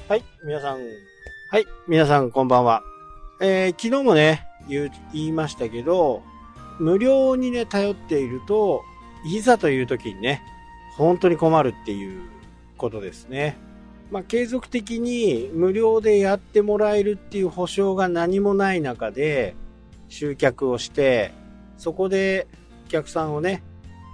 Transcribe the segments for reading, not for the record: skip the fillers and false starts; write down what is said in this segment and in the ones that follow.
はい、皆さんこんばんは。昨日もね、言いましたけど、無料にね、頼っていると、いざという時にね、本当に困るっていうことですね。継続的に無料でやってもらえるっていう保証が何もない中で、集客をして、そこでお客さんをね、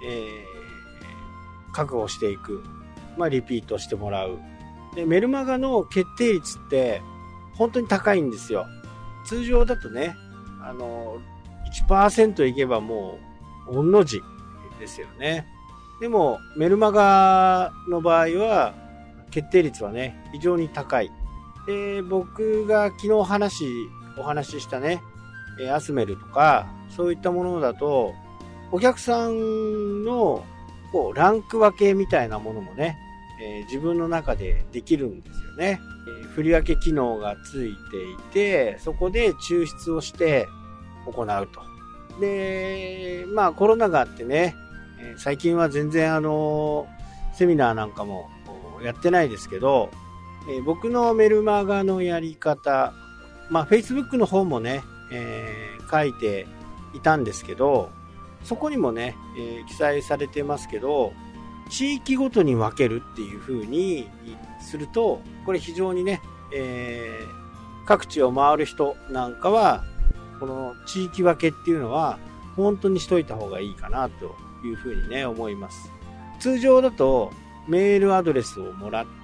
確保していく。リピートしてもらう。で、メルマガの決定率って本当に高いんですよ。通常だとね、1% いけばもう、御の字ですよね。でも、メルマガの場合は、決定率はね、非常に高い。で、僕が昨日お話ししたね、アスメルとか、そういったものだと、お客さんのランク分けみたいなものもね、自分の中でできるんですよね。振り分け機能がついていて、そこで抽出をして行うと。で、コロナがあってね、最近は全然セミナーなんかもやってないですけど、僕のメルマガのやり方、Facebook の方もね、書いていたんですけど、そこにもね、記載されてますけど、地域ごとに分けるっていう風にすると、これ非常にね、各地を回る人なんかは、この地域分けっていうのは本当にしといた方がいいかなという風にね、思います。通常だとメールアドレスをもらって、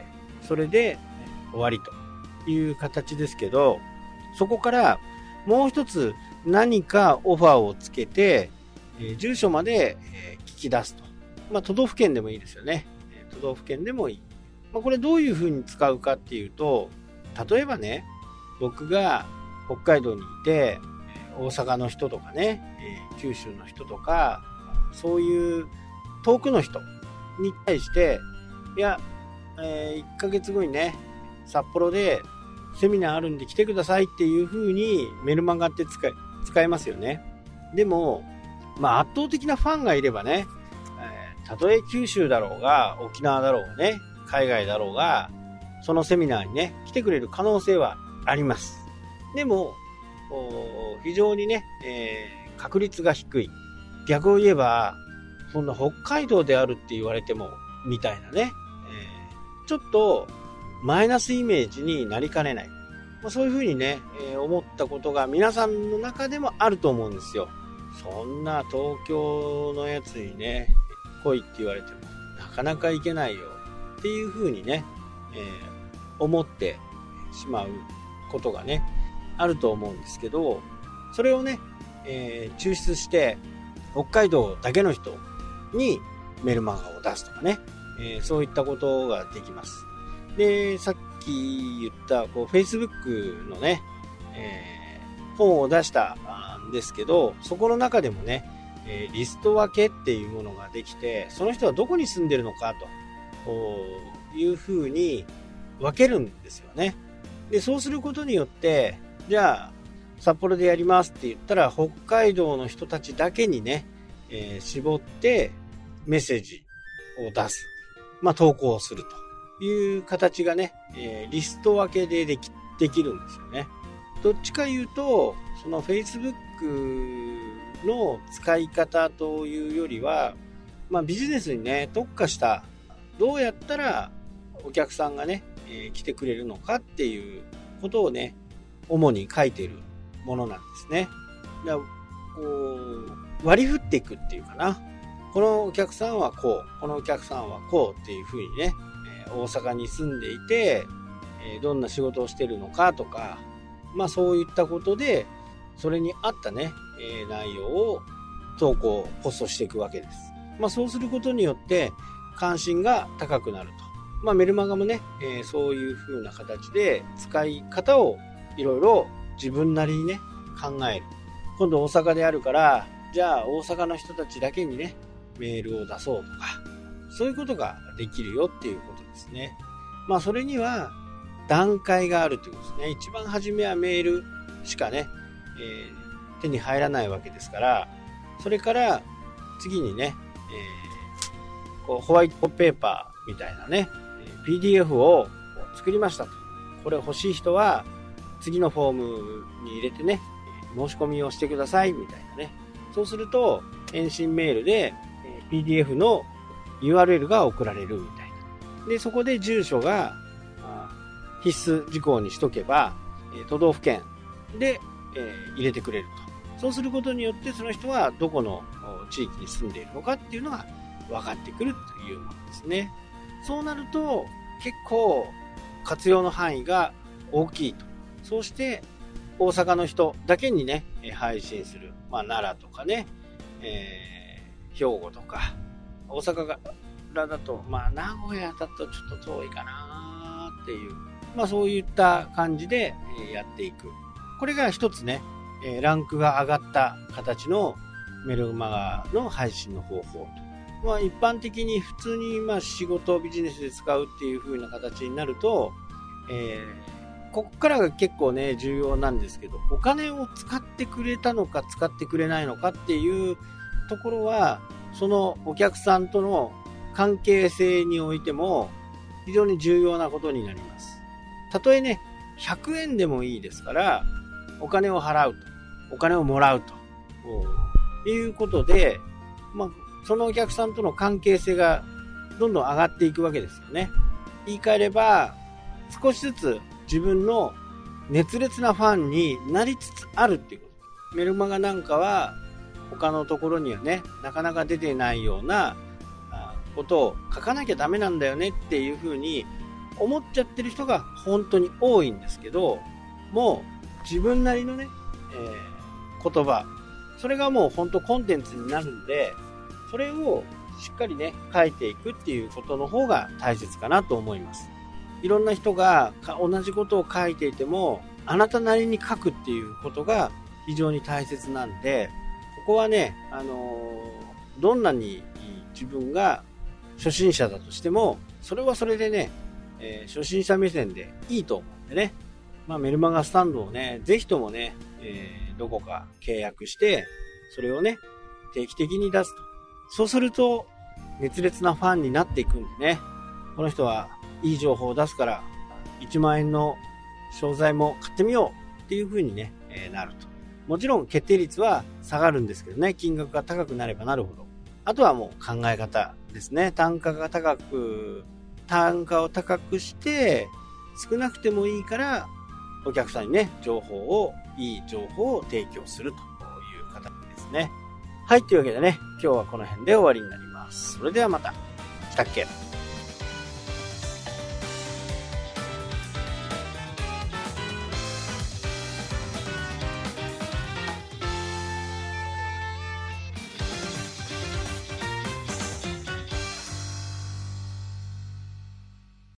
それで終わりという形ですけど、そこからもう一つ何かオファーをつけて、住所まで聞き出すと。都道府県でもいいですよね。都道府県でもいい。これどういうふうに使うかっていうと、例えばね、僕が北海道にいて、大阪の人とかね、九州の人とか、そういう遠くの人に対して、いや、1ヶ月後にね、札幌でセミナーあるんで来てくださいっていうふうにメルマガって使えますよね。でも、圧倒的なファンがいればね、たとえ九州だろうが沖縄だろうがね、海外だろうが、そのセミナーにね、来てくれる可能性はあります。でも、非常にね、確率が低い。逆を言えば、そんな北海道であるって言われても、みたいなね、ちょっとマイナスイメージになりかねない。そういうふうにね、思ったことが皆さんの中でもあると思うんですよ。そんな東京のやつにね、来いって言われてもなかなか行けないよっていうふうにね、思ってしまうことがね、あると思うんですけど、それをね、抽出して北海道だけの人にメルマガを出すとかね、そういったことができます。で、さっき言ったFacebook のね、本を出したんですけど、そこの中でもね、リスト分けっていうものができて、その人はどこに住んでるのかというふうに分けるんですよね。で、そうすることによって、じゃあ札幌でやりますって言ったら、北海道の人たちだけにね、絞ってメッセージを出す、投稿するという形がね、リスト分けでできるんですよね。どっちか言うと、その Facebook の使い方というよりは、ビジネスにね、特化した、どうやったらお客さんがね、来てくれるのかっていうことをね、主に書いているものなんですね。だから割り振っていくっていうかな。このお客さんはこう、このお客さんはこうっていうふうにね、大阪に住んでいて、どんな仕事をしているのかとか、そういったことで、それに合ったね、内容を投稿、ポストしていくわけです。そうすることによって関心が高くなると。メルマガもね、そういう風な形で使い方をいろいろ自分なりにね、考える。今度大阪であるから、じゃあ大阪の人たちだけにね、メールを出そうとか、そういうことができるよっていうことですね。それには段階があるということですね。一番初めはメールしかね、手に入らないわけですから、それから次にね、ホワイトペーパーみたいなね、PDF を作りましたと。これ欲しい人は次のフォームに入れてね、申し込みをしてくださいみたいなね。そうすると返信メールで PDF の URL が送られるみたいな。で、そこで住所が必須事項にしとけば、都道府県で入れてくれると。そうすることによってその人はどこの地域に住んでいるのかっていうのが分かってくるというものですね。そうなると結構活用の範囲が大きいと。そうして大阪の人だけにね配信する、奈良とかね、兵庫とか大阪からだと、名古屋だとちょっと遠いかなっていう、そういった感じでやっていく。これが一つね、ランクが上がった形のメルマガの配信の方法と。一般的に普通に仕事ビジネスで使うっていう風な形になると、ここからが結構ね重要なんですけど、お金を使ってくれたのか使ってくれないのかっていうところはそのお客さんとの関係性においても非常に重要なことになります。たとえね100円でもいいですからお金を払うと、お金をもらうということで、そのお客さんとの関係性がどんどん上がっていくわけですよね。言い換えれば少しずつ自分の熱烈なファンになりつつあるっていうこと。メルマガなんかは他のところにはねなかなか出てないようなことを書かなきゃダメなんだよねっていうふうに思っちゃってる人が本当に多いんですけど、もう自分なりのね、言葉、それがもう本当コンテンツになるんで、それをしっかりね書いていくっていうことの方が大切かなと思います。いろんな人が同じことを書いていてもあなたなりに書くっていうことが非常に大切なんで、ここはね、どんなに自分が初心者だとしてもそれはそれでね、初心者目線でいいと思うんでね、メルマガスタンドをねぜひともね、どこか契約してそれをね定期的に出すと。そうすると熱烈なファンになっていくんでね、この人はいい情報を出すから1万円の商材も買ってみようっていう風にね、なると。もちろん決定率は下がるんですけどね、金額が高くなればなるほど。あとはもう考え方ですね。単価を高くして少なくてもいいからお客さんにねいい情報を提供するという形ですね。はい、というわけでね今日はこの辺で終わりになります。それではまた。したっけ。